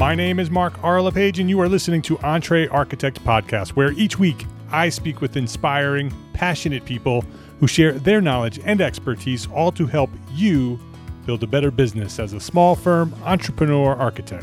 My name is Mark R. LePage, and you are listening to Entree Architect Podcast, where each week I speak with inspiring, passionate people who share their knowledge and expertise, all to help you build a better business as a small firm entrepreneur architect.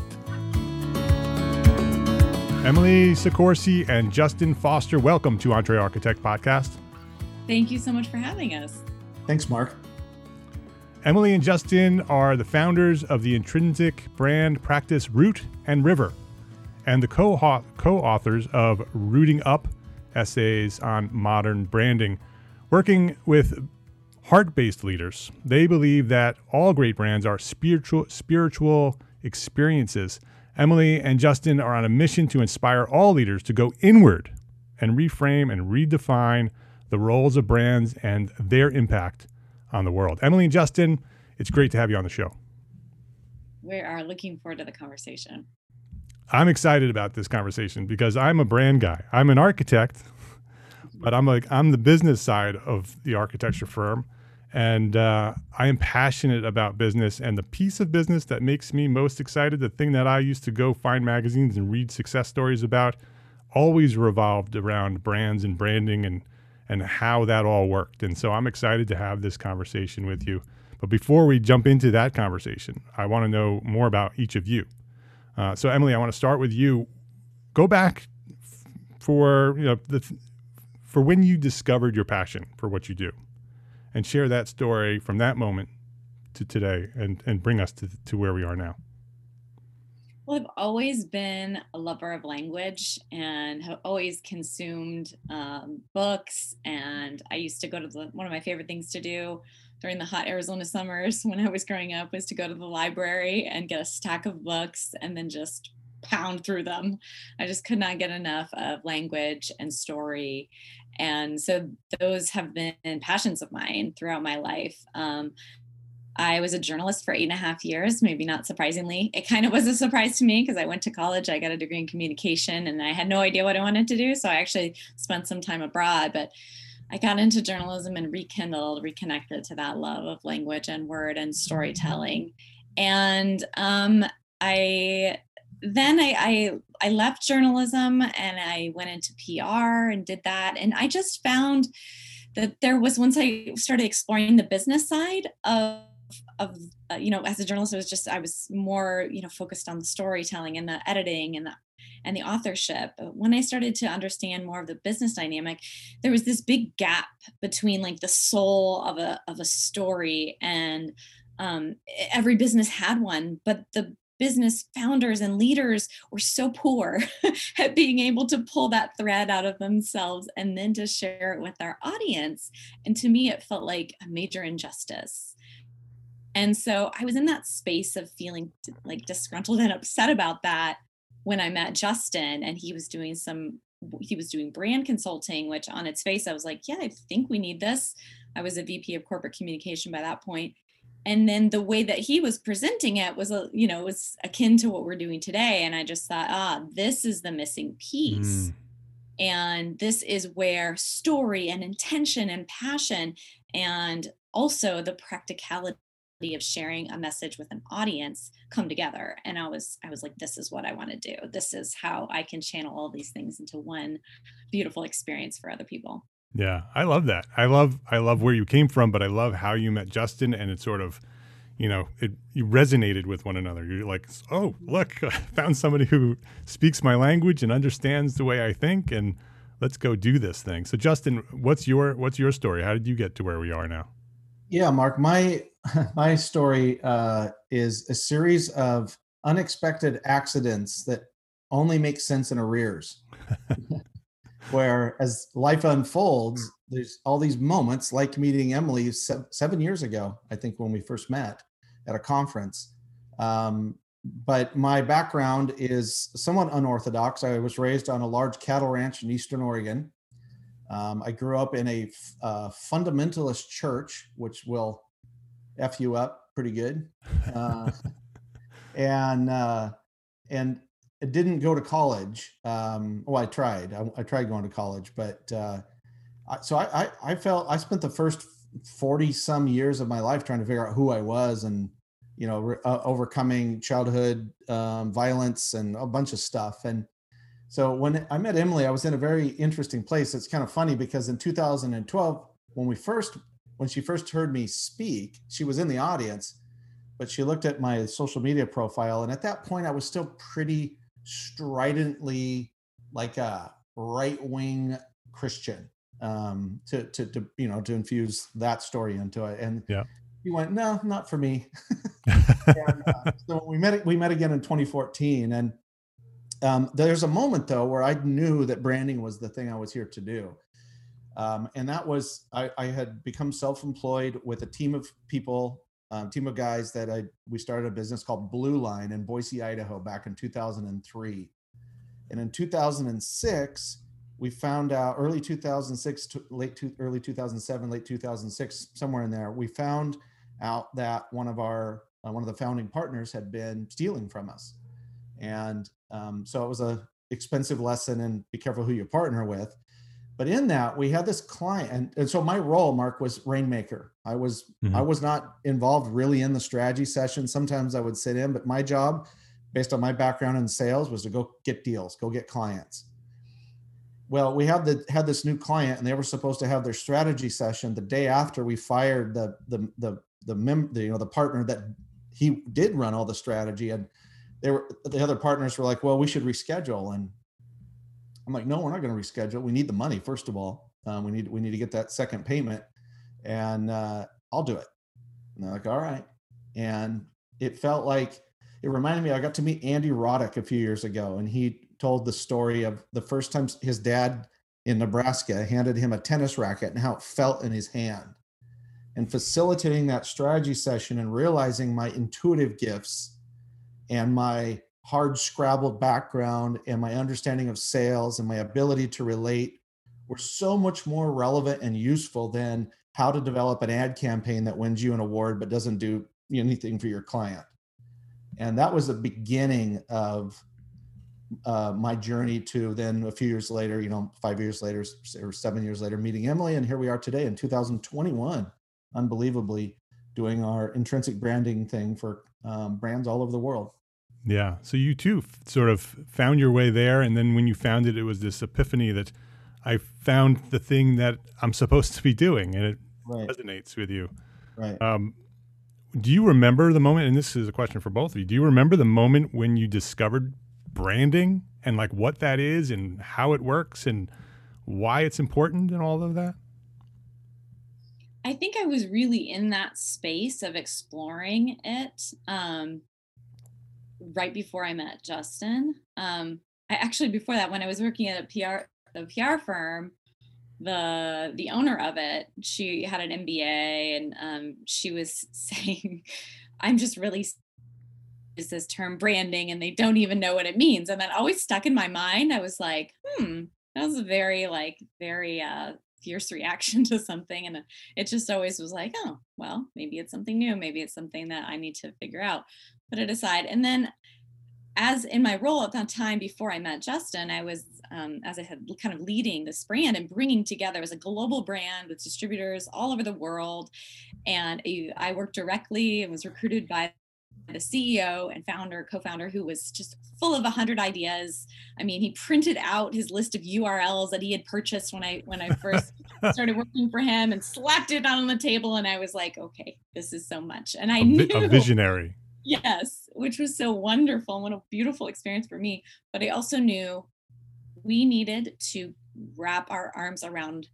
Emily Sicorsi and Justin Foster, welcome to Entree Architect Podcast. Thank you so much for having us. Thanks, Mark. Emily and Justin are the founders of the intrinsic brand practice Root and River, and the co-authors of Rooting Up, Essays on Modern Branding. Working with heart-based leaders, they believe that all great brands are spiritual experiences. Emily and Justin are on a mission to inspire all leaders to go inward and reframe and redefine the roles of brands and their impact on the world. Emily and Justin, it's great to have you on the show. We are looking forward to the conversation. I'm excited about this conversation because I'm a brand guy. I'm an architect, but I'm the business side of the architecture firm. And I am passionate about business, and the piece of business that makes me most excited, the thing that I used to go find magazines and read success stories about, always revolved around brands and branding and how that all worked. And so I'm excited to have this conversation with you. But before we jump into that conversation, I want to know more about each of you. So Emily, I want to start with you. Go back for when you discovered your passion for what you do, and share that story from that moment to today and bring us to where we are now. Well, I've always been a lover of language and have always consumed books. And I used to go to one of my favorite things to do during the hot Arizona summers when I was growing up was to go to the library and get a stack of books and then just pound through them. I just could not get enough of language and story. And so those have been passions of mine throughout my life. I was a journalist for 8.5 years, maybe not surprisingly. It kind of was a surprise to me because I went to college, I got a degree in communication, and I had no idea what I wanted to do. So I actually spent some time abroad, but I got into journalism and reconnected to that love of language and word and storytelling. And I left journalism and I went into PR and did that. And I just found that there was, once I started exploring the business side of as a journalist, I was more, focused on the storytelling and the editing and the authorship. But when I started to understand more of the business dynamic, there was this big gap between like the soul of a story, and every business had one, but the business founders and leaders were so poor at being able to pull that thread out of themselves and then to share it with our audience. And to me, it felt like a major injustice. And so I was in that space of feeling like disgruntled and upset about that when I met Justin, and he was doing brand consulting, which on its face, I was like, yeah, I think we need this. I was a VP of corporate communication by that point. And then the way that he was presenting it was, was akin to what we're doing today. And I just thought, this is the missing piece. And this is where story and intention and passion, and also the practicality of sharing a message with an audience come together. And I was like, this is what I want to do. This is how I can channel all these things into one beautiful experience for other people. Yeah, I love that. I love where you came from, but I love how you met Justin, and it sort of, you resonated with one another. You're like, oh, look, I found somebody who speaks my language and understands the way I think, and let's go do this thing. So Justin, what's your story? How did you get to where we are now? Yeah, Mark, my story is a series of unexpected accidents that only make sense in arrears. Where as life unfolds, there's all these moments like meeting Emily 7 years ago, I think, when we first met at a conference. But my background is somewhat unorthodox. I was raised on a large cattle ranch in Eastern Oregon. I grew up in a fundamentalist church, which will F you up pretty good. And I didn't go to college. I tried. I tried going to college, but so I felt I spent the first 40 some years of my life trying to figure out who I was and overcoming childhood violence and a bunch of stuff. And so when I met Emily, I was in a very interesting place. It's kind of funny because in 2012, when she first heard me speak, she was in the audience, but she looked at my social media profile. And at that point, I was still pretty stridently like a right-wing Christian, to infuse that story into it. And Yeah. he went, no, not for me. And, so we met again in 2014. And there's a moment though where I knew that branding was the thing I was here to do. And that was, I had become self-employed with a team of people, team of guys that we started a business called Blue Line in Boise, Idaho back in 2003. And in 2006, we found out early 2006 to early 2007, late 2006, somewhere in there, we found out that one of the founding partners had been stealing from us. And so it was a expensive lesson, and be careful who you partner with. But in that, we had this client, and so my role, Mark, was rainmaker. I was not involved really in the strategy session. Sometimes I would sit in, but my job, based on my background in sales, was to go get deals, go get clients. Well, we had this new client, and they were supposed to have their strategy session the day after we fired the partner that he did run all the strategy, and the other partners were like, well, we should reschedule. And I'm like, no, we're not going to reschedule. We need the money. First of all, we need to get that second payment, and I'll do it. And they're like, all right. And it reminded me, I got to meet Andy Roddick a few years ago, and he told the story of the first time his dad in Nebraska handed him a tennis racket and how it felt in his hand. And facilitating that strategy session and realizing my intuitive gifts and my hard scrabbled background and my understanding of sales and my ability to relate were so much more relevant and useful than how to develop an ad campaign that wins you an award but doesn't do anything for your client. And that was the beginning of my journey to then a few years later, 5 years later or 7 years later, meeting Emily. And here we are today in 2021, unbelievably doing our intrinsic branding thing for brands all over the world. Yeah. So you too sort of found your way there. And then when you found it, it was this epiphany that I found the thing that I'm supposed to be doing, and it resonates with you. Right. Do you remember the moment, and this is a question for both of you, do you remember the moment when you discovered branding and like what that is and how it works and why it's important and all of that? I think I was really in that space of exploring it right before I met Justin. Before that, when I was working at a PR firm, the owner of it, she had an MBA, and she was saying, I'm just really is this term branding, and they don't even know what it means. And that always stuck in my mind. I was like, that was a very fierce reaction to something. And it just always was like, oh, well, maybe it's something new. Maybe it's something that I need to figure out, put it aside. And then as in my role at that time, before I met Justin, I was, as I had kind of leading this brand and bringing together as a global brand with distributors all over the world. And I worked directly and was recruited by the CEO and co-founder, who was just full of 100 ideas. I mean, he printed out his list of URLs that he had purchased when I first started working for him and slapped it on the table. And I was like, okay, this is so much. And I knew a visionary. Yes, which was so wonderful. What a beautiful experience for me. But I also knew we needed to wrap our arms around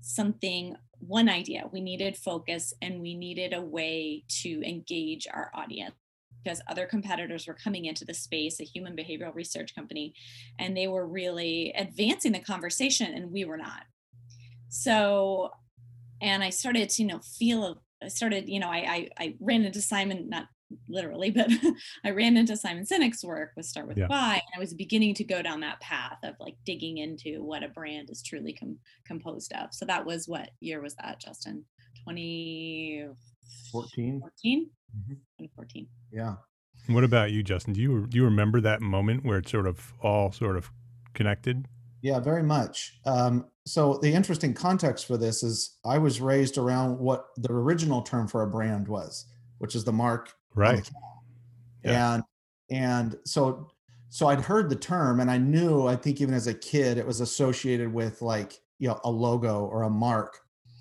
one idea. We needed focus, and we needed a way to engage our audience, because other competitors were coming into the space, a human behavioral research company, and they were really advancing the conversation, and we were not. So, and I started to, I ran into Simon, not literally, but I ran into Simon Sinek's work with Start With Why, and I was beginning to go down that path of like digging into what a brand is truly composed of. So that was, what year was that, Justin? 2014. 2014. Yeah. What about you, Justin? Do you remember that moment where it all connected? Yeah, very much. So the interesting context for this is I was raised around what the original term for a brand was, which is the mark Right. Yeah. And so I'd heard the term, and I knew, I think even as a kid, it was associated with like, a logo or a mark.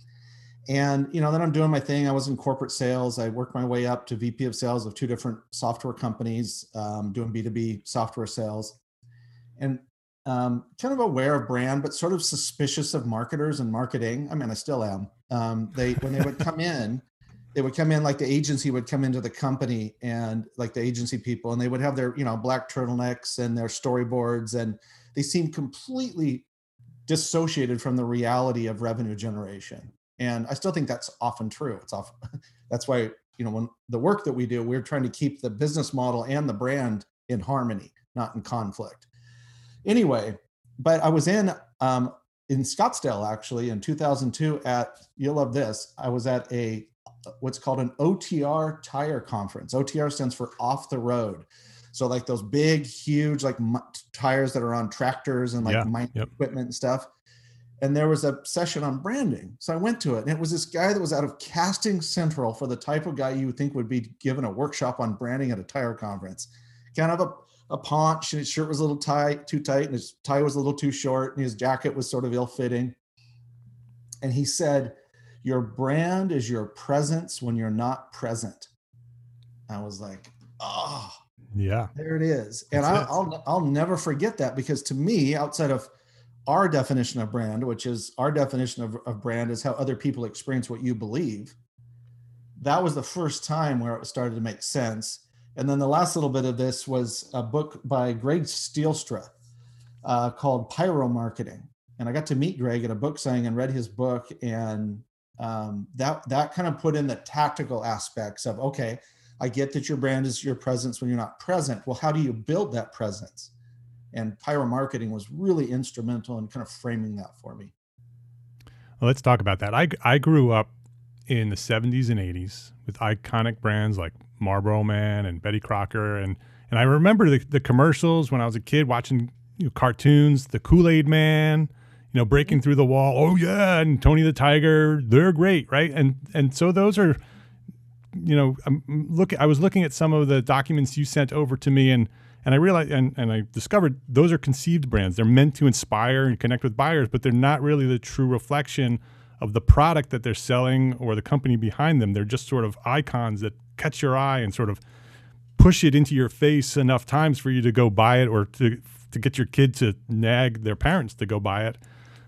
And then I'm doing my thing. I was in corporate sales. I worked my way up to VP of sales of two different software companies, doing B2B software sales, and kind of aware of brand, but sort of suspicious of marketers and marketing. I mean, I still am. When they would come in, like the agency would come into the company, and like the agency people, and they would have their black turtlenecks and their storyboards, and they seemed completely dissociated from the reality of revenue generation. And I still think that's often true. That's why, when the work that we do, we're trying to keep the business model and the brand in harmony, not in conflict. Anyway, but I was in Scottsdale actually in 2002 you'll love this. I was at what's called an OTR tire conference. OTR stands for off the road. So like those big, huge, like tires that are on tractors and like mining equipment and stuff. And there was a session on branding. So I went to it, and it was this guy that was out of Casting Central, for the type of guy you would think would be given a workshop on branding at a tire conference. Kind of a paunch, and his shirt was a little too tight, and his tie was a little too short, and his jacket was sort of ill-fitting. And he said, "Your brand is your presence when you're not present." I was like, oh, yeah, there it is. And I'll never forget that, because to me, outside of our definition of brand, which is our definition of brand is how other people experience what you believe, that was the first time where it started to make sense. And then the last little bit of this was a book by Greg Stielstra called Pyro Marketing. And I got to meet Greg at a book signing and read his book. And that kind of put in the tactical aspects of, okay, I get that your brand is your presence when you're not present. Well, how do you build that presence? And Pyro Marketing was really instrumental in kind of framing that for me. Well, let's talk about that. I grew up in the 70s and 80s with iconic brands like Marlboro Man and Betty Crocker. And I remember the commercials when I was a kid watching cartoons, the Kool-Aid Man, breaking through the wall. Oh, yeah. And Tony the Tiger. They're great. Right. And so those are, I was looking at some of the documents you sent over to me, and I realized, and I discovered those are conceived brands. They're meant to inspire and connect with buyers, but they're not really the true reflection of the product that they're selling or the company behind them. They're just sort of icons that catch your eye and sort of push it into your face enough times for you to go buy it, or to get your kid to nag their parents to go buy it.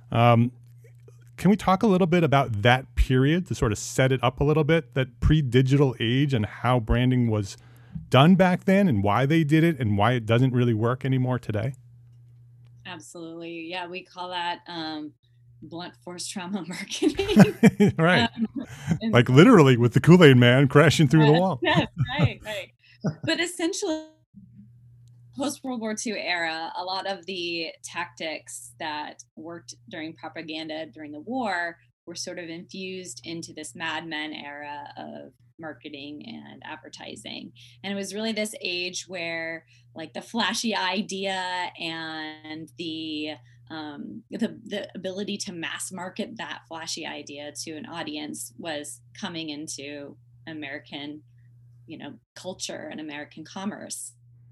Can we talk a little bit about that period to sort of set it up a little bit, that pre-digital age, and how branding was done back then and why they did it and why it doesn't really work anymore today? Absolutely. Yeah, we call that blunt force trauma marketing. Right. Like literally with the Kool-Aid Man crashing through the wall. Yes, right. But essentially, post-World War II era, a lot of the tactics that worked during propaganda during the war were sort of infused into this Mad Men era of marketing and advertising. And it was really this age where like the flashy idea and the ability to mass market that flashy idea to an audience was coming into American, culture and American commerce.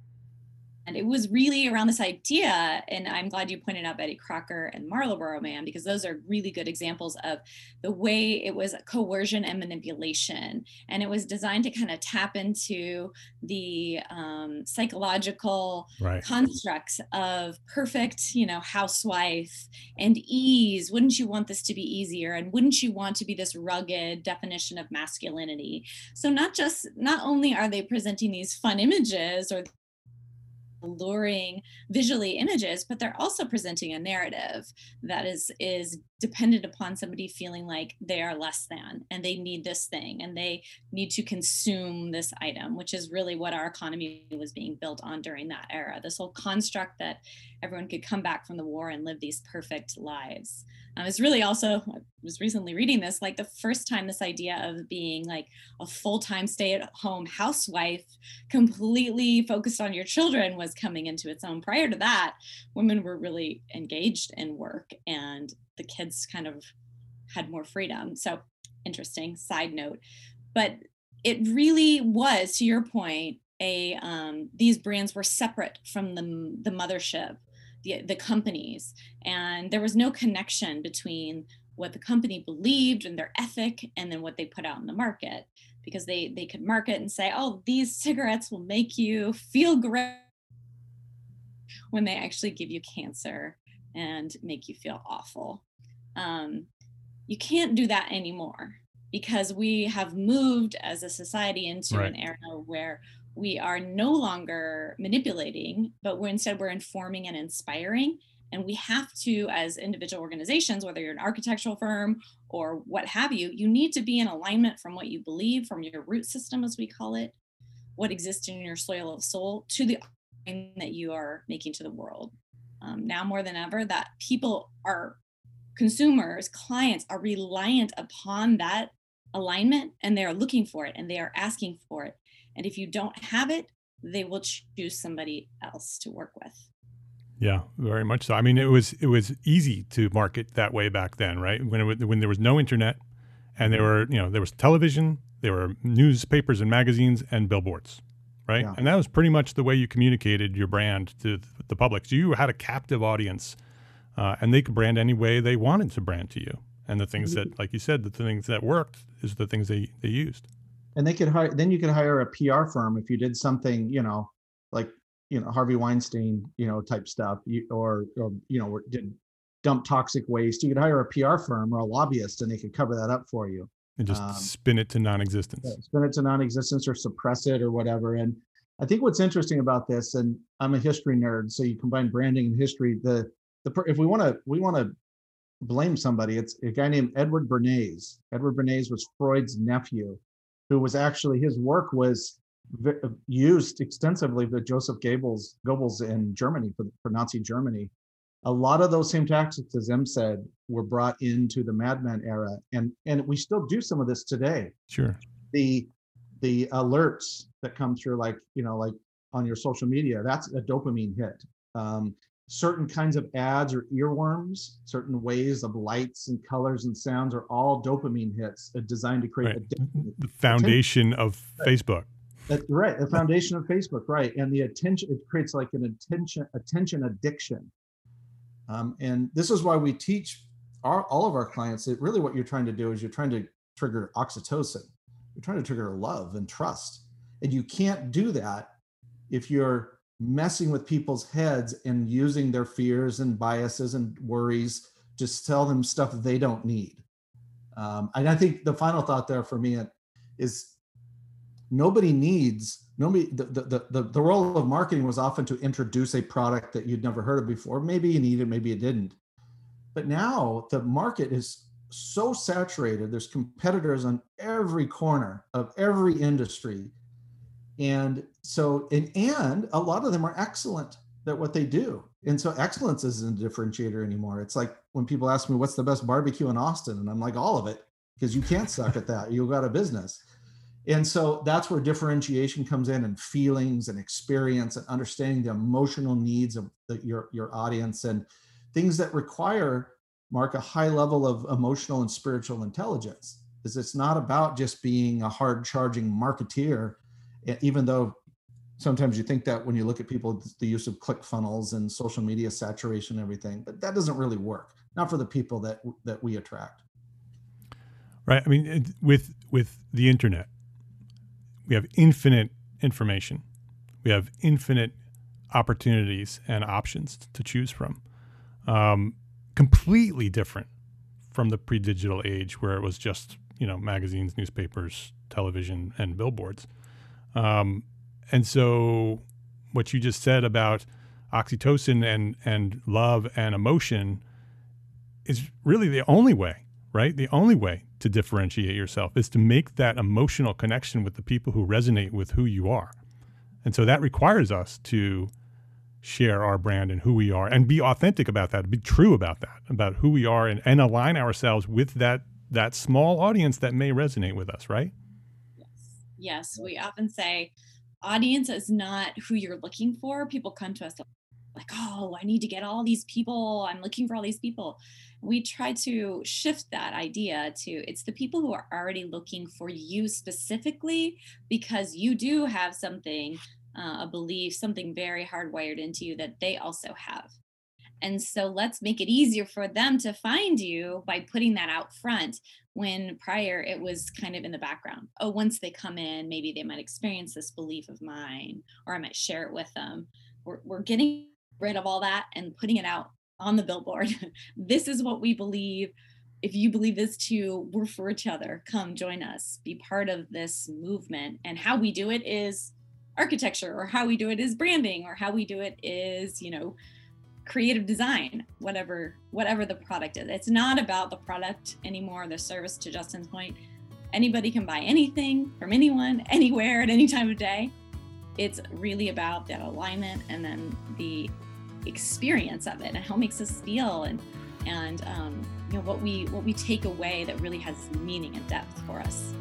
And it was really around this idea, and I'm glad you pointed out Betty Crocker and Marlboro Man, because those are really good examples of the way it was coercion and manipulation. And it was designed to kind of tap into the psychological constructs of perfect, housewife and ease. Wouldn't you want this to be easier? And wouldn't you want to be this rugged definition of masculinity? So not only are they presenting these fun images or alluring visually images, but they're also presenting a narrative that is dependent upon somebody feeling like they are less than and they need this thing and they need to consume this item, which is really what our economy was being built on during that era. This whole construct that everyone could come back from the war and live these perfect lives. It's really also, I was recently reading this, like the first time this idea of being like a full-time stay-at-home housewife completely focused on your children was coming into its own. Prior to that, women were really engaged in work and the kids kind of had more freedom. So interesting side note. But it really was, to your point, these brands were separate from the mothership, the companies, and there was no connection between what the company believed and their ethic and then what they put out in the market, because they could market and say, oh, these cigarettes will make you feel great, when they actually give you cancer and make you feel awful. You can't do that anymore, because we have moved as a society into Right. an era where we are no longer manipulating, but we're informing and inspiring. And we have to, as individual organizations, whether you're an architectural firm or what have you, you need to be in alignment from what you believe, from your root system, as we call it, what exists in your soil of soul, to the offering that you are making to the world. Now more than ever, that people are, consumers, clients are reliant upon that alignment, and they are looking for it and they are asking for it. And if you don't have it, they will choose somebody else to work with. Yeah, very much so. I mean, it was easy to market that way back then, right? When there was no internet, and there was television, there were newspapers and magazines and billboards, right? Yeah. And that was pretty much the way you communicated your brand to the public. So you had a captive audience, and they could brand any way they wanted to brand to you. And the things that, like you said, the things that worked is the things they used. And they could hire, then you could hire a PR firm if you did something, like, Harvey Weinstein, type stuff, or did dump toxic waste. You could hire a PR firm or a lobbyist, and they could cover that up for you. And just spin it to non-existence. Spin it to non-existence or suppress it or whatever. And I think what's interesting about this, and I'm a history nerd, so you combine branding and history. If we want to blame somebody, it's a guy named Edward Bernays. Edward Bernays was Freud's nephew, who was actually, his work was used extensively with Joseph Goebbels in Germany, for Nazi Germany. A lot of those same tactics, as Em said, were brought into the Mad Men era, and we still do some of this today. Sure. The alerts that come through, like on your social media, that's a dopamine hit. Certain kinds of ads or earworms, certain ways of lights and colors and sounds are all dopamine hits designed to create the foundation of Facebook. Right, the foundation of Facebook, right, and the attention, it creates like an attention addiction. And this is why we teach all of our clients that really what you're trying to do is you're trying to trigger oxytocin. You're trying to trigger love and trust, and you can't do that if you're messing with people's heads and using their fears and biases and worries to sell them stuff they don't need. And I think the final thought there for me is the role of marketing was often to introduce a product that you'd never heard of before. Maybe you needed, maybe you didn't. But now the market is so saturated. There's competitors on every corner of every industry. And so, and a lot of them are excellent at what they do. And so excellence isn't a differentiator anymore. It's like when people ask me, what's the best barbecue in Austin? And I'm like, all of it, because you can't suck at that. You've got a business. And so that's where differentiation comes in, and feelings and experience and understanding the emotional needs of your audience, and things that require, Mark, a high level of emotional and spiritual intelligence. Is it's not about just being a hard charging marketeer, even though sometimes you think that when you look at people, the use of ClickFunnels and social media saturation and everything, but that doesn't really work. Not for the people that we attract. Right. I mean, with the internet, we have infinite information. We have infinite opportunities and options to choose from. Completely different from the pre-digital age, where it was just, magazines, newspapers, television, and billboards. And so what you just said about oxytocin and love and emotion is really the only way, right? The only way to differentiate yourself is to make that emotional connection with the people who resonate with who you are. And so that requires us to share our brand and who we are, and be authentic about that, be true about that, about who we are, and align ourselves with that small audience that may resonate with us, right? Yes. We often say audience is not who you're looking for. People come to us like, oh, I need to get all these people. I'm looking for all these people. we try to shift that idea to it's the people who are already looking for you specifically because you do have something, a belief, something very hardwired into you that they also have. And so let's make it easier for them to find you by putting that out front when prior it was kind of in the background. Oh, once they come in, maybe they might experience this belief of mine, or I might share it with them. We're getting rid of all that and putting it out on the billboard. This is what we believe. If you believe this too, we're for each other. Come join us, be part of this movement. And how we do it is architecture, or how we do it is branding, or how we do it is, creative design, whatever the product is. It's not about the product anymore, the service. To Justin's point, anybody can buy anything from anyone, anywhere, at any time of day. It's really about that alignment and then the experience of it and how it makes us feel, and what we take away that really has meaning and depth for us.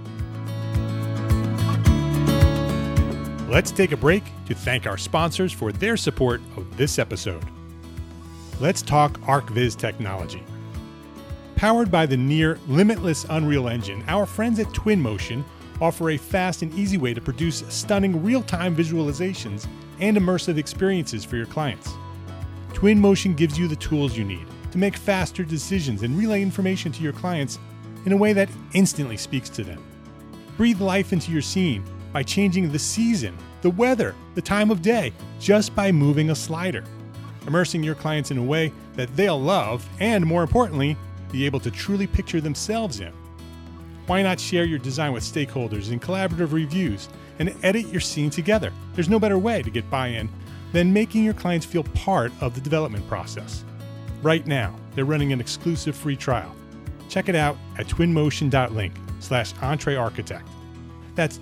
Let's take a break to thank our sponsors for their support of this episode. Let's talk ArcViz technology. Powered by the near limitless Unreal Engine, our friends at Twinmotion offer a fast and easy way to produce stunning real-time visualizations and immersive experiences for your clients. Twinmotion gives you the tools you need to make faster decisions and relay information to your clients in a way that instantly speaks to them. Breathe life into your scene by changing the season, the weather, the time of day, just by moving a slider. Immersing your clients in a way that they'll love and, more importantly, be able to truly picture themselves in. Why not share your design with stakeholders in collaborative reviews and edit your scene together? There's no better way to get buy-in than making your clients feel part of the development process. Right now, they're running an exclusive free trial. Check it out at twinmotion.link/EntreArchitect. That's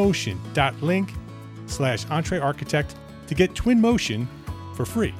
twinmotion.link/EntreArchitect to get Twinmotion for free.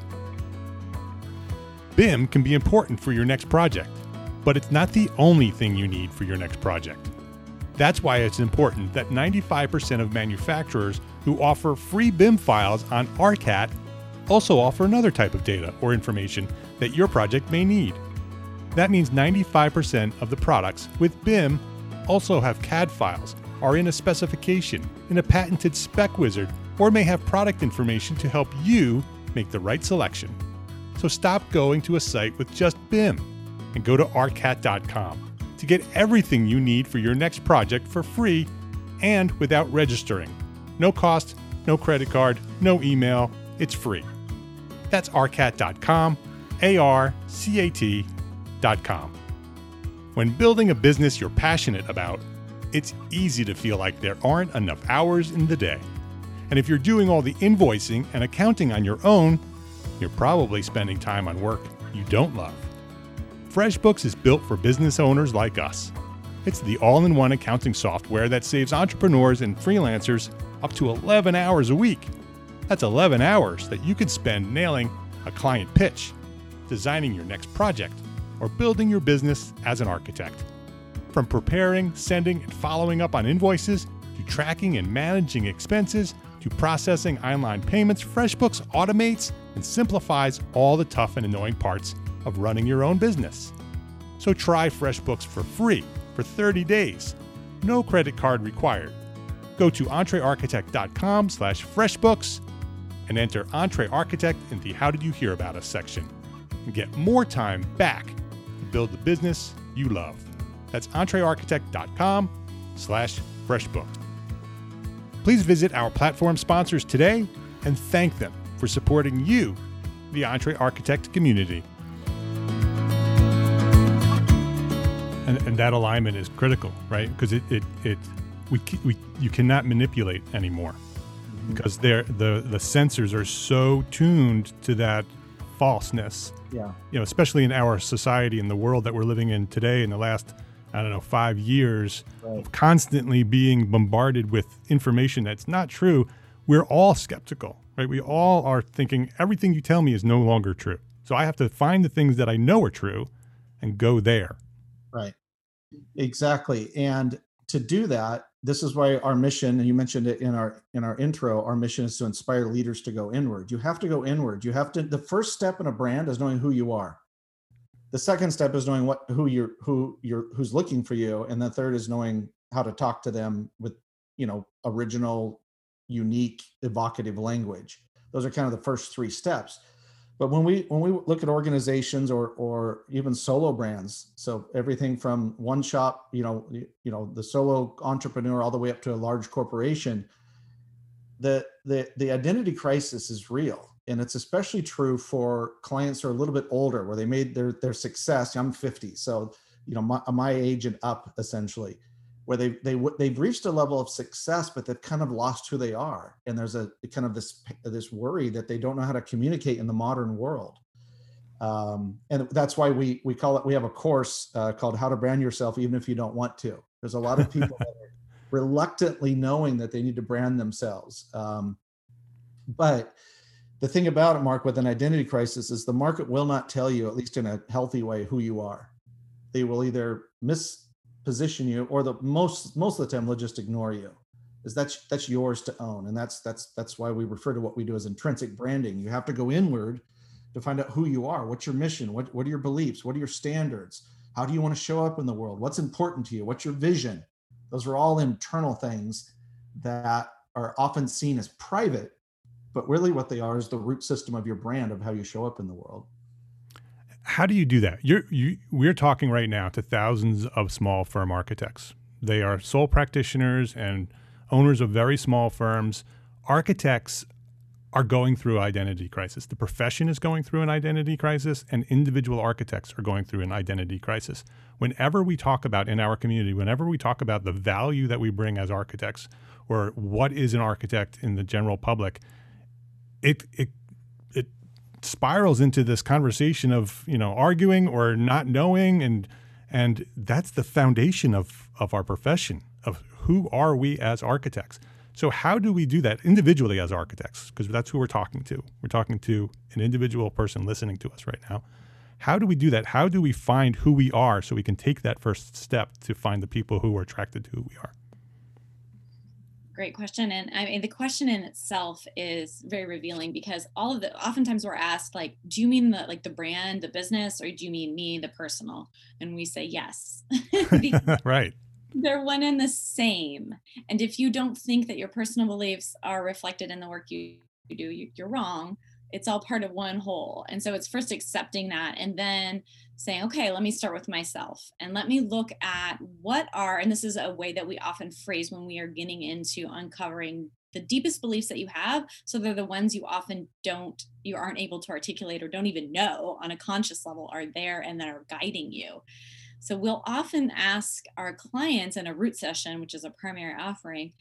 BIM can be important for your next project, but it's not the only thing you need for your next project. That's why it's important that 95% of manufacturers who offer free BIM files on ARCAT also offer another type of data or information that your project may need. That means 95% of the products with BIM also have CAD files, are in a specification, in a patented spec wizard, or may have product information to help you make the right selection. So stop going to a site with just BIM and go to arcat.com to get everything you need for your next project for free and without registering. No cost, no credit card, no email. It's free. That's arcat.com, ARCAT.com. When building a business you're passionate about, it's easy to feel like there aren't enough hours in the day. And if you're doing all the invoicing and accounting on your own, you're probably spending time on work you don't love. FreshBooks is built for business owners like us. It's the all-in-one accounting software that saves entrepreneurs and freelancers up to 11 hours a week. That's 11 hours that you could spend nailing a client pitch, designing your next project, or building your business as an architect. From preparing, sending, and following up on invoices, to tracking and managing expenses, to processing online payments, FreshBooks automates and simplifies all the tough and annoying parts of running your own business. So try FreshBooks for free for 30 days. No credit card required. Go to EntreArchitect.com/FreshBooks and enter EntreArchitect in the How Did You Hear About Us section and get more time back to build the business you love. That's EntreArchitect.com/FreshBooks. Please visit our platform sponsors today and thank them for supporting you, the EntreArchitect community. And that alignment is critical, right? Because you cannot manipulate anymore, because the sensors are so tuned to that falseness. Yeah. Especially in our society and the world that we're living in today, in the last 5 years, Right. of constantly being bombarded with information that's not true. We're all skeptical, right? We all are thinking everything you tell me is no longer true. So I have to find the things that I know are true and go there. Right. Exactly. And to do that, this is why our mission, and you mentioned it in our intro, our mission is to inspire leaders to go inward. You have to go inward. The first step in a brand is knowing who you are. The second step is knowing who's looking for you, and the third is knowing how to talk to them with, original, unique, evocative language. Those are kind of the first three steps. But when we look at organizations or even solo brands, so everything from one shop, the solo entrepreneur all the way up to a large corporation, the identity crisis is real. And it's especially true for clients who are a little bit older, where they made their success. I'm 50, so my age and up, essentially, where they've reached a level of success, but they've kind of lost who they are, and there's a kind of this worry that they don't know how to communicate in the modern world. And that's why we have a course called How to Brand Yourself Even If You Don't Want to. There's a lot of people that are reluctantly knowing that they need to brand themselves. But the thing about it, Mark, with an identity crisis is the market will not tell you, at least in a healthy way, who you are. They will either misposition you, or most of the time they'll just ignore you. Because that's yours to own. And that's why we refer to what we do as intrinsic branding. You have to go inward to find out who you are. What's your mission? What are your beliefs? What are your standards? How do you want to show up in the world? What's important to you? What's your vision? Those are all internal things that are often seen as private, but really what they are is the root system of your brand, of how you show up in the world. How do you do that? We're talking right now to thousands of small firm architects. They are sole practitioners and owners of very small firms. Architects are going through identity crisis. The profession is going through an identity crisis, and individual architects are going through an identity crisis. Whenever we talk about, in our community, whenever we talk about the value that we bring as architects, or what is an architect in the general public, it spirals into this conversation of, arguing or not knowing, and that's the foundation of our profession, of who are we as architects. So how do we do that individually as architects? Because that's who we're talking to. We're talking to an individual person listening to us right now. How do we do that? How do we find who we are so we can take that first step to find the people who are attracted to who we are? Great question. And I mean, the question in itself is very revealing, because oftentimes we're asked, like, do you mean the brand, the business, or do you mean me, the personal? And we say yes. Right. They're one and the same. And if you don't think that your personal beliefs are reflected in the work you do, you're wrong. It's all part of one whole. And so it's first accepting that, and then saying, okay, let me start with myself, and let me look at and this is a way that we often phrase when we are getting into uncovering the deepest beliefs that you have. So they're the ones you often you aren't able to articulate, or don't even know on a conscious level are there and that are guiding you. So we'll often ask our clients in a root session, which is a primary offering,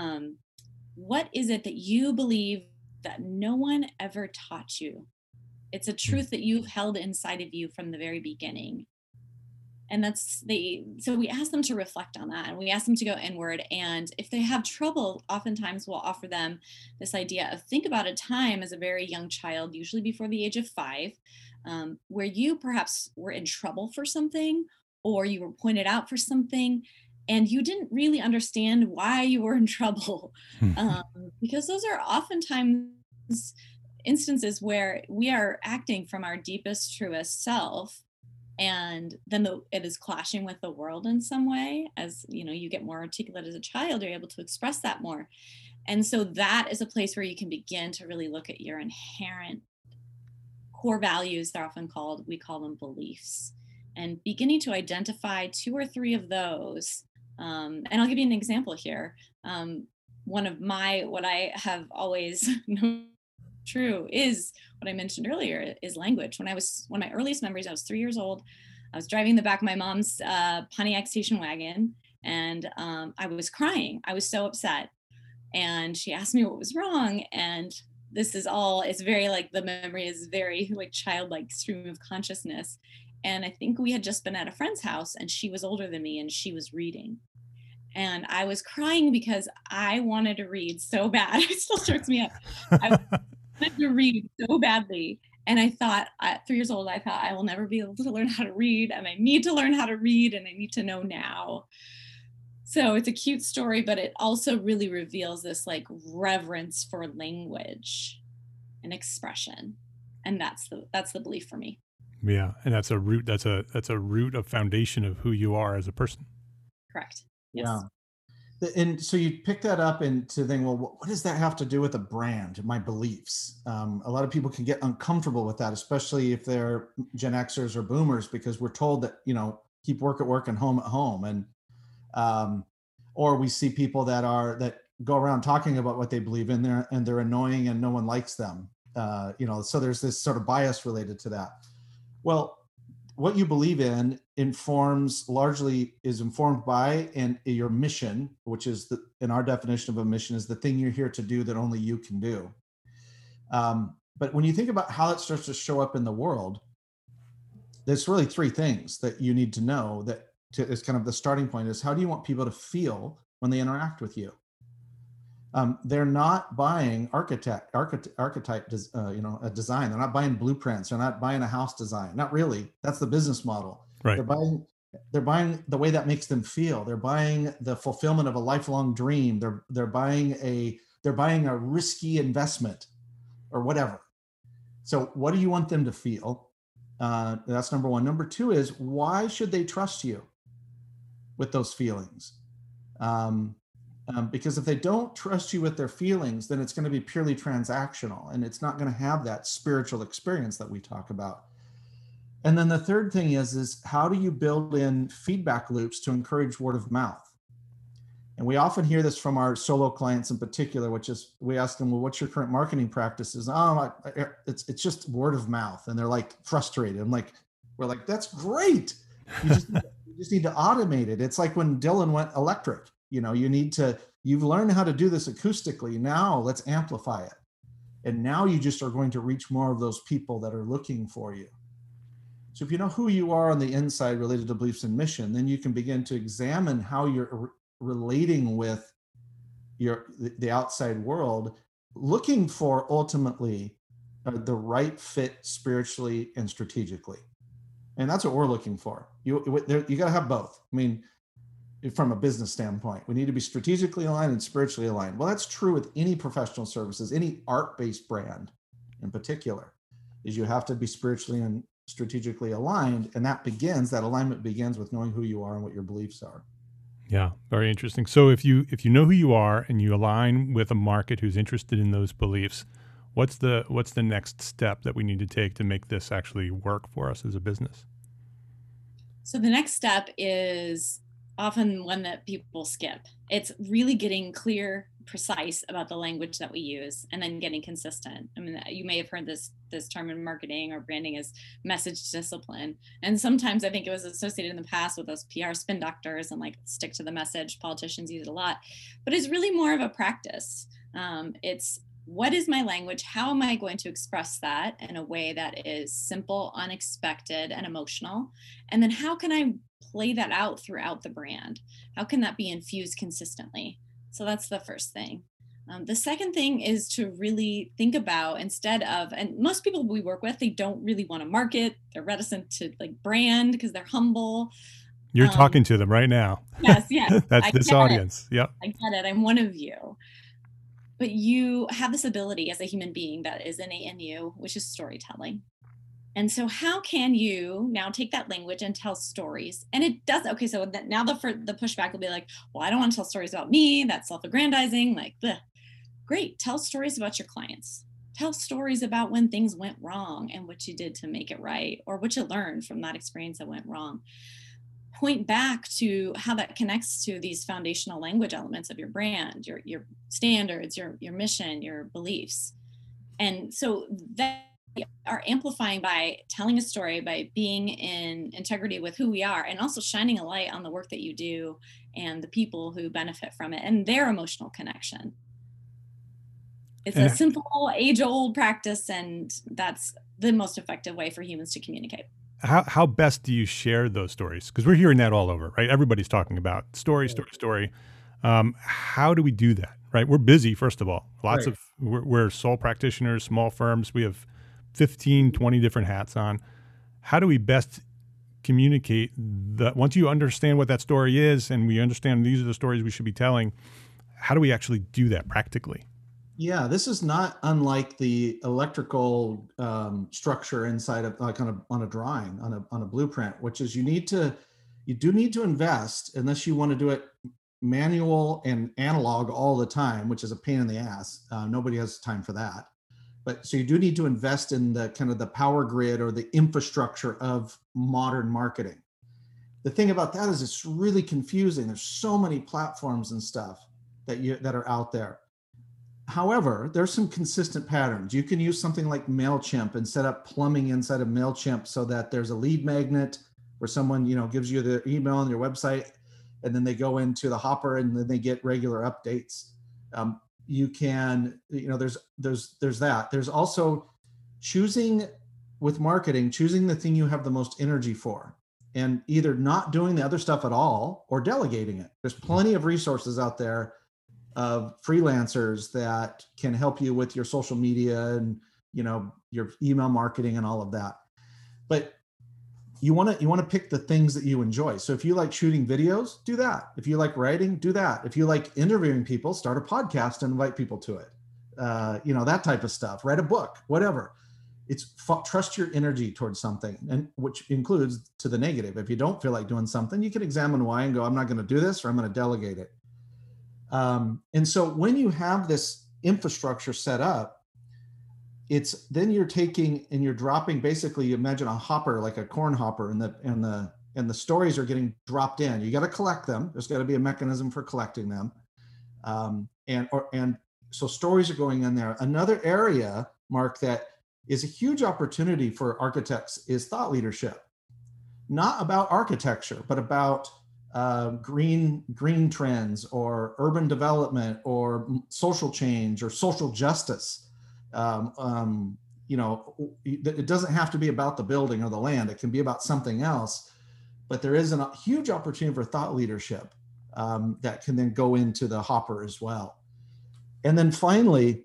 what is it that you believe that no one ever taught you? It's a truth that you've held inside of you from the very beginning. And so we ask them to reflect on that, and we ask them to go inward. And if they have trouble, oftentimes we'll offer them this idea of, think about a time as a very young child, usually before the age of 5, where you perhaps were in trouble for something, or you were pointed out for something, and you didn't really understand why you were in trouble. Because those are oftentimes instances where we are acting from our deepest, truest self, and then it is clashing with the world in some way. As you get more articulate as a child, you're able to express that more. And so that is a place where you can begin to really look at your inherent core values. They're often we call them beliefs, and beginning to identify 2 or 3 of those. And I'll give you an example here. What I have always known true is what I mentioned earlier, is language. One of my earliest memories, I was 3 years old. I was driving the back of my mom's Pontiac station wagon, and I was crying. I was so upset. And she asked me what was wrong. And it's very the memory is very childlike stream of consciousness. And I think we had just been at a friend's house, and she was older than me, and she was reading. And I was crying because I wanted to read so bad. It still strikes me up. I wanted to read so badly. And I thought, at 3 years old, I will never be able to learn how to read, and I need to learn how to read, and I need to know now. So it's a cute story, but it also really reveals this reverence for language and expression. And that's the belief for me. Yeah, and that's a root. That's a root of foundation of who you are as a person. Correct. Yeah. Yes. And so you pick that up and to think, well, what does that have to do with a brand, my beliefs? A lot of people can get uncomfortable with that, especially if they're Gen Xers or Boomers, because we're told that, keep work at work and home at home. And, or we see people that go around talking about what they believe in there and they're annoying and no one likes them. So there's this sort of bias related to that. Well, what you believe in is informed by and your mission, which is in our definition of a mission is the thing you're here to do that only you can do. But when you think about how it starts to show up in the world, there's really three things that you need to know is kind of the starting point is how do you want people to feel when they interact with you? They're not buying archetype, a design. They're not buying blueprints. They're not buying a house design. Not really. That's the business model. Right. They're buying the way that makes them feel. They're buying the fulfillment of a lifelong dream. They're buying a risky investment or whatever. So what do you want them to feel? That's number one. Number two is why should they trust you with those feelings? Because if they don't trust you with their feelings, then it's going to be purely transactional and it's not going to have that spiritual experience that we talk about. And then the third thing is how do you build in feedback loops to encourage word of mouth? And we often hear this from our solo clients in particular, which is we ask them, well, what's your current marketing practices? It's just word of mouth. And they're like frustrated. We're like, that's great. You just need to automate it. It's like when Dylan went electric. You've learned how to do this acoustically. Now let's amplify it. And now you just are going to reach more of those people that are looking for you. So if you know who you are on the inside related to beliefs and mission, then you can begin to examine how you're relating with the outside world, looking for ultimately the right fit spiritually and strategically. And that's what we're looking for. You got to have both. I mean, from a business standpoint, we need to be strategically aligned and spiritually aligned. Well, that's true with any professional services, any art-based brand in particular, is you have to be spiritually and strategically aligned. And that alignment begins with knowing who you are and what your beliefs are. Yeah, very interesting. So if you know who you are and you align with a market who's interested in those beliefs, what's the next step that we need to take to make this actually work for us as a business? So the next step is often one that people skip. It's really getting clear, precise about the language that we use and then getting consistent. I mean, you may have heard this term in marketing or branding as message discipline. And sometimes I think it was associated in the past with those PR spin doctors and stick to the message. Politicians use it a lot, but it's really more of a practice. It's what is my language? How am I going to express that in a way that is simple, unexpected, and emotional? And then how can I play that out throughout the brand? How can that be infused consistently? So that's the first thing. The second thing is to really think about instead of, and most people we work with, they don't really want to market. They're reticent to brand because they're humble. You're talking to them right now. Yes. That's this audience. Yep. I get it. I'm one of you. But you have this ability as a human being that is innate in you, which is storytelling. And so how can you now take that language and tell stories? And it does. Okay, so now the pushback will be well, I don't want to tell stories about me. That's self-aggrandizing. Great. Tell stories about your clients. Tell stories about when things went wrong and what you did to make it right, or what you learned from that experience that went wrong. Point back to how that connects to these foundational language elements of your brand, your standards, your mission, your beliefs. And so that are amplifying by telling a story, by being in integrity with who we are, and also shining a light on the work that you do and the people who benefit from it and their emotional connection. It's a simple, age-old practice, and that's the most effective way for humans to communicate. How best do you share those stories? Because we're hearing that all over, right? Everybody's talking about story. How do we do that, right? We're busy, first of all. We're sole practitioners, small firms. We have 15, 20 different hats on. How do we best communicate that once you understand what that story is and we understand these are the stories we should be telling, how do we actually do that practically? Yeah, this is not unlike the electrical structure inside of like on a drawing, on a blueprint, which is you do need to invest unless you want to do it manual and analog all the time, which is a pain in the ass. Nobody has time for that. But so you do need to invest in the kind of the power grid or the infrastructure of modern marketing. The thing about that is it's really confusing. There's so many platforms and stuff that are out there. However, there's some consistent patterns. You can use something like MailChimp and set up plumbing inside of MailChimp so that there's a lead magnet where someone, gives you their email on your website, and then they go into the Hopper and then they get regular updates. You can, there's that. There's also choosing with marketing, choosing the thing you have the most energy for, and either not doing the other stuff at all or delegating it. There's plenty of resources out there of freelancers that can help you with your social media and your email marketing and all of that. But you want to pick the things that you enjoy. So if you like shooting videos, do that. If you like writing, do that. If you like interviewing people, start a podcast and invite people to it. That type of stuff. Write a book, whatever. It's trust your energy towards something, and which includes to the negative. If you don't feel like doing something, you can examine why and go, I'm not going to do this, or I'm going to delegate it. And so when you have this infrastructure set up, then you're taking and you're dropping, basically, you imagine a hopper, like a corn hopper, and the stories are getting dropped in. You got to collect them. There's got to be a mechanism for collecting them. And so stories are going in there. Another area, Mark, that is a huge opportunity for architects is thought leadership. Not about architecture, but about green trends or urban development or social change or social justice. It doesn't have to be about the building or the land. It can be about something else. But there is a huge opportunity for thought leadership that can then go into the Hopper as well. And then finally,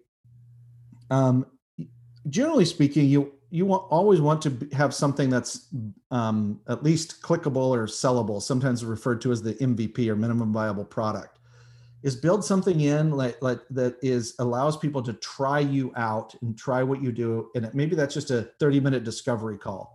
generally speaking, you always want to have something that's at least clickable or sellable, sometimes referred to as the MVP or minimum viable product. Is build something in like that allows people to try you out and try what you do, and maybe that's just a 30-minute discovery call.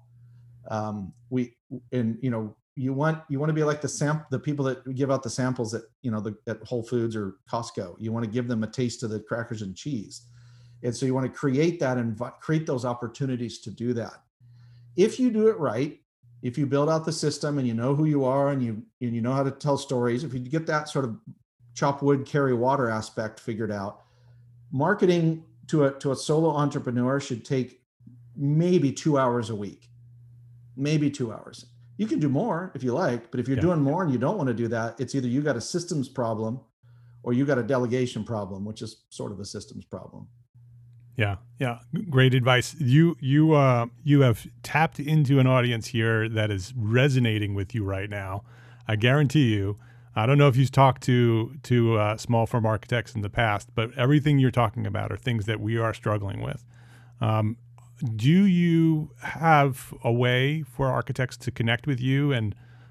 You want to be like the people that give out the samples at at Whole Foods or Costco. You want to give them a taste of the crackers and cheese. And so you want to create that and create those opportunities to do that. If you do it right, if you build out the system and you know who you are and you know how to tell stories, if you get that sort of chop wood, carry water aspect figured out, marketing to a solo entrepreneur should take maybe 2 hours a week, maybe 2 hours. You can do more if you like, but if you're doing more and you don't want to do that, it's either you got a systems problem or you got a delegation problem, which is sort of a systems problem. Yeah. Great advice. You have tapped into an audience here that is resonating with you right now. I guarantee you. I don't know if you've talked to small firm architects in the past, but everything you're talking about are things that we are struggling with. Do you have a way for architects to connect with you and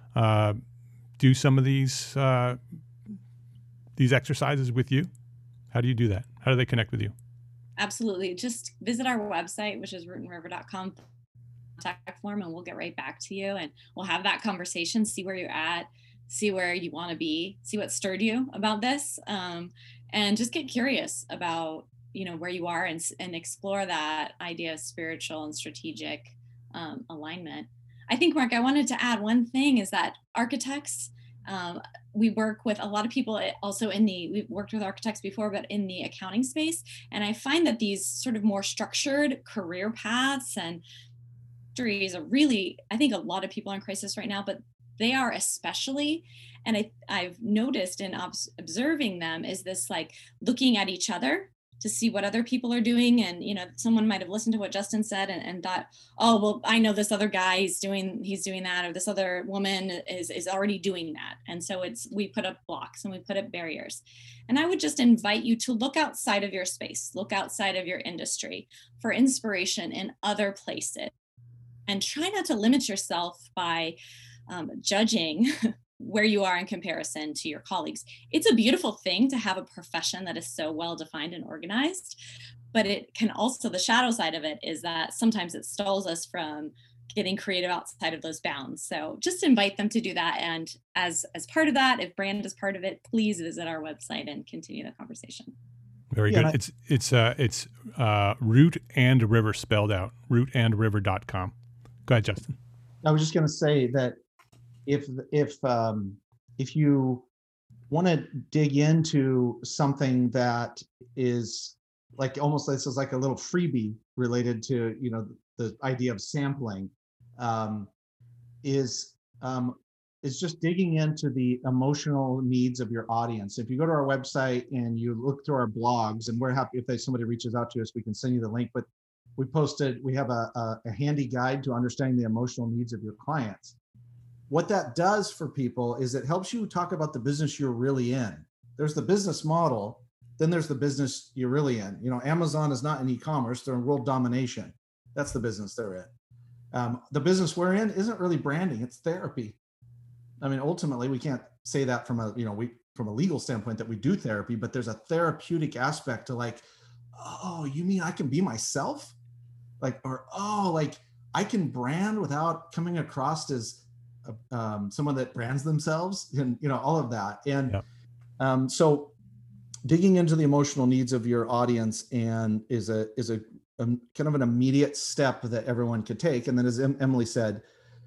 do some of these exercises with you? How do you do that? How do they connect with you? Absolutely. Just visit our website, which is rootenriver.com, contact form, and we'll get right back to you. And we'll have that conversation, see where you're at, see where you want to be, see what stirred you about this, and just get curious about, where you are and explore that idea of spiritual and strategic alignment. I think, Mark, I wanted to add one thing is that architects, we work with a lot of people also we've worked with architects before, but in the accounting space. And I find that these sort of more structured career paths and industries are really, I think a lot of people are in crisis right now, but they are especially, and I've noticed in observing them is this like looking at each other to see what other people are doing. And, someone might have listened to what Justin said and thought, oh, well, I know this other guy, he's doing that, or this other woman is already doing that. And so we put up blocks and we put up barriers. And I would just invite you to look outside of your space, look outside of your industry for inspiration in other places, and try not to limit yourself by judging where you are in comparison to your colleagues. It's a beautiful thing to have a profession that is so well defined and organized, but it can also, the shadow side of it is that sometimes it stalls us from getting creative outside of those bounds. So just invite them to do that. And as part of that, if brand is part of it, please visit our website and continue the conversation. Very good. It's Root and River spelled out, rootandriver.com. Go ahead, Justin. I was just going to say that if you want to dig into something that is like, almost this is like a little freebie related to, you know, the idea of sampling, is just digging into the emotional needs of your audience. If you go to our website and you look through our blogs, and we're happy if somebody reaches out to us, we can send you the link, but we have a handy guide to understanding the emotional needs of your clients. What that does for people is it helps you talk about the business you're really in. There's the business model, then there's the business you're really in. You know, Amazon is not in e-commerce, they're in world domination. That's the business they're in. The business we're in isn't really branding, it's therapy. I mean, ultimately, we can't say that from a legal standpoint that we do therapy, but there's a therapeutic aspect to like, oh, you mean I can be myself? Like, or, oh, like I can brand without coming across as someone that brands themselves, and, you know, all of that. And so digging into the emotional needs of your audience and is a kind of an immediate step that everyone could take. And then, as Emily said,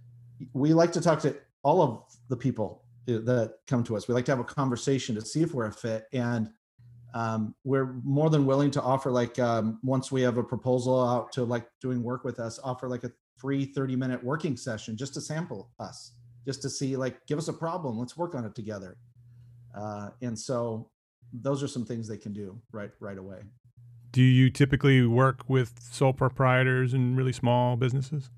we like to talk to all of the people that come to us. We like to have a conversation to see if we're a fit. And we're more than willing to offer, like, once we have a proposal out to like doing work with us, offer like a free 30-minute working session just to sample us, just to see, like, give us a problem, let's work on it together. And so those are some things they can do right away. Do you typically work with sole proprietors and really small businesses?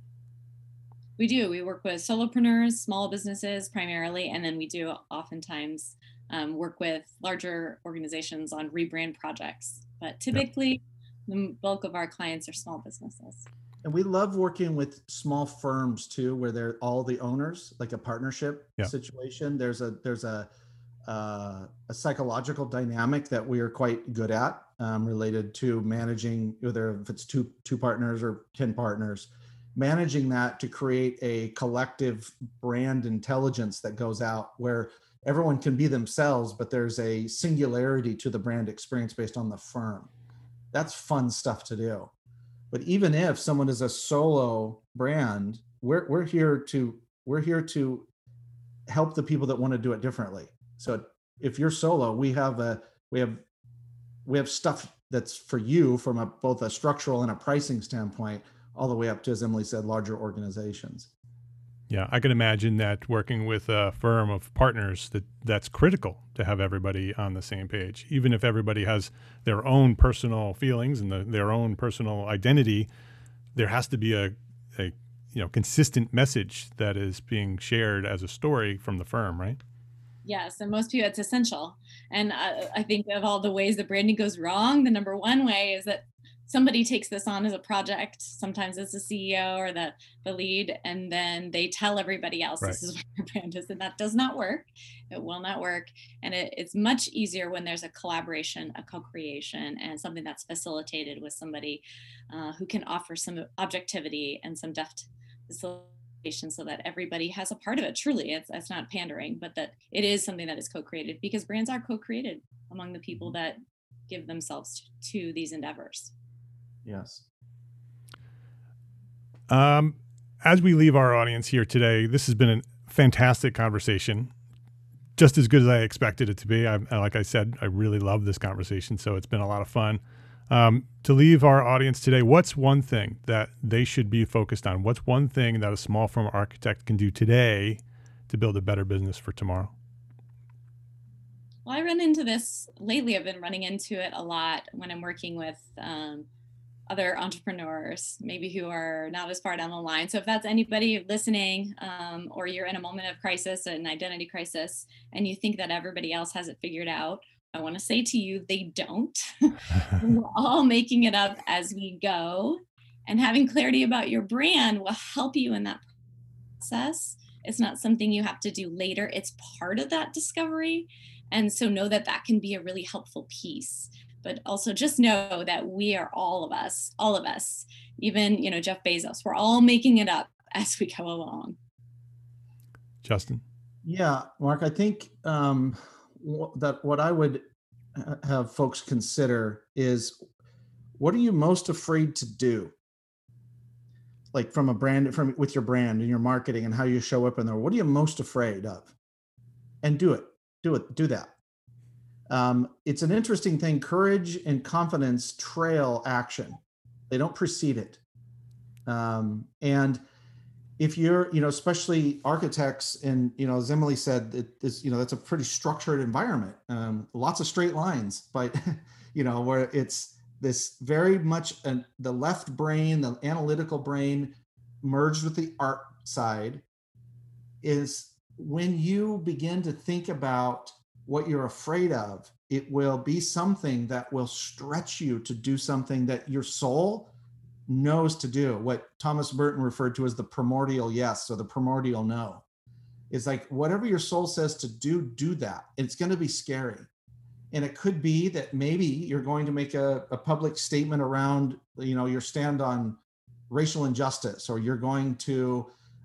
We do. We work with solopreneurs, small businesses primarily, and then we do oftentimes work with larger organizations on rebrand projects. But typically, the bulk of our clients are small businesses. And we love working with small firms too, where they're all the owners, like a partnership situation. There's a psychological dynamic that we are quite good at, related to managing, whether if it's two partners or 10 partners, managing that to create a collective brand intelligence that goes out where everyone can be themselves, but there's a singularity to the brand experience based on the firm. That's fun stuff to do. But even if someone is a solo brand, we're here to help the people that want to do it differently. So if you're solo, we have stuff that's for you from both a structural and a pricing standpoint, all the way up to, as Emily said, larger organizations. Yeah, I can imagine that working with a firm of partners, that's critical to have everybody on the same page. Even if everybody has their own personal feelings and their own personal identity, there has to be a consistent message that is being shared as a story from the firm, right? Yes, and most people, it's essential. And I think of all the ways that branding goes wrong, the number one way is that somebody takes this on as a project. Sometimes it's the CEO or the lead, and then they tell everybody else, This is what your brand is, and that does not work. It will not work. And it's much easier when there's a collaboration, a co-creation, and something that's facilitated with somebody who can offer some objectivity and some depth facilitation so that everybody has a part of it. Truly, it's not pandering, but that it is something that is co-created, because brands are co-created among the people that give themselves to these endeavors. Yes. As we leave our audience here today, this has been a fantastic conversation, just as good as I expected it to be. Like I said, I really love this conversation, so it's been a lot of fun. To leave our audience today, what's one thing that they should be focused on? What's one thing that a small firm architect can do today to build a better business for tomorrow? Well, I run into this lately. I've been running into it a lot when I'm working with other entrepreneurs, maybe who are not as far down the line. So if that's anybody listening, or you're in a moment of crisis, an identity crisis, and you think that everybody else has it figured out, I want to say to you, they don't. We're all making it up as we go. And having clarity about your brand will help you in that process, It's not something you have to do later. It's part of that discovery. And so know that that can be a really helpful piece. But also just know that we are all of us, even, Jeff Bezos, we're all making it up as we go along. Justin? Yeah, Mark, I think that what I would have folks consider is, what are you most afraid to do? Like from a brand, with your brand and your marketing and how you show up in there, what are you most afraid of? And do that. It's an interesting thing. Courage and confidence trail action. They don't precede it. And if you're, especially architects, and, as Emily said, that's a pretty structured environment. Lots of straight lines, but, where it's this very much the left brain, the analytical brain merged with the art side, is when you begin to think about what you're afraid of, it will be something that will stretch you to do something that your soul knows to do. What Thomas Merton referred to as the primordial yes, or the primordial no. It's like, whatever your soul says to do that. It's going to be scary. And it could be that maybe you're going to make a public statement around, your stand on racial injustice, or you're going to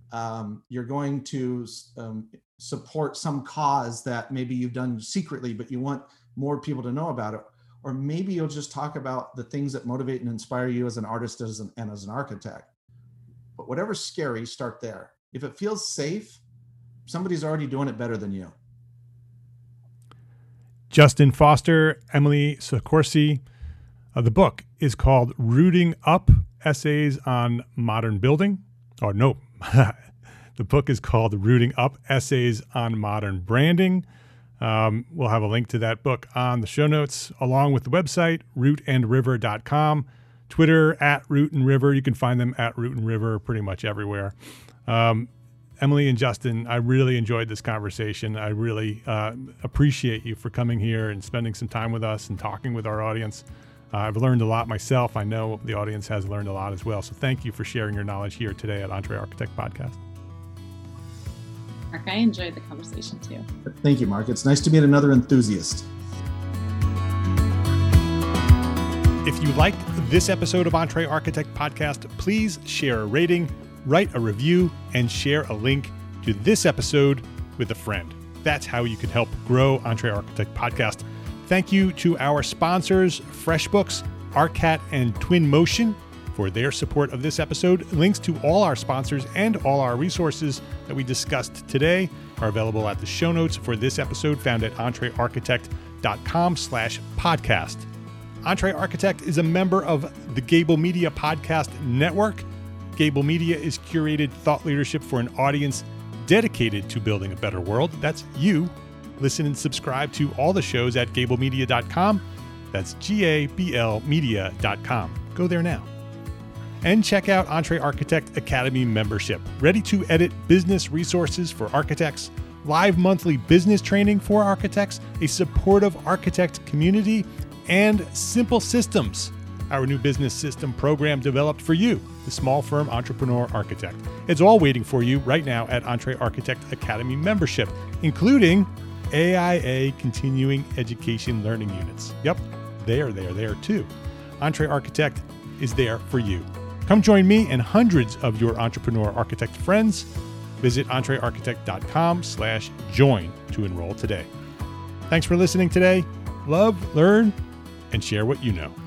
support some cause that maybe you've done secretly, but you want more people to know about it. Or maybe you'll just talk about the things that motivate and inspire you as an artist and as an architect. But whatever's scary, start there. If it feels safe, somebody's already doing it better than you. Justin Foster, Emily Sikorsky. The book is called Rooting Up: Essays on Modern Building. Oh, no. The book is called Rooting Up: Essays on Modern Branding. We'll have a link to that book on the show notes, along with the website, rootandriver.com, Twitter @rootandriver. You can find them @rootandriver pretty much everywhere. Emily and Justin, I really enjoyed this conversation. I really appreciate you for coming here and spending some time with us and talking with our audience. I've learned a lot myself. I know the audience has learned a lot as well. So thank you for sharing your knowledge here today at EntreArchitect Podcast. Mark, I enjoyed the conversation too. Thank you, Mark. It's nice to meet another enthusiast. If you liked this episode of EntreArchitect Podcast, please share a rating, write a review, and share a link to this episode with a friend. That's how you can help grow EntreArchitect Podcast. Thank you to our sponsors, FreshBooks, ARCAT, and Twinmotion, for their support of this episode. Links to all our sponsors and all our resources that we discussed today are available at the show notes for this episode, found at entrearchitect.com/podcast. EntreArchitect is a member of the Gable Media Podcast Network. Gable Media is curated thought leadership for an audience dedicated to building a better world. That's you. Listen and subscribe to all the shows at gablemedia.com. That's GABLmedia.com. Go there now. And check out EntreArchitect Academy membership. Ready to edit business resources for architects, live monthly business training for architects, a supportive architect community, and Simple Systems, our new business system program developed for you, the small firm entrepreneur architect. It's all waiting for you right now at EntreArchitect Academy membership, including AIA continuing education learning units. Yep, they are there too. EntreArchitect is there for you. Come join me and hundreds of your entrepreneur architect friends. Visit entrearchitect.com/join to enroll today. Thanks for listening today. Love, learn, and share what you know.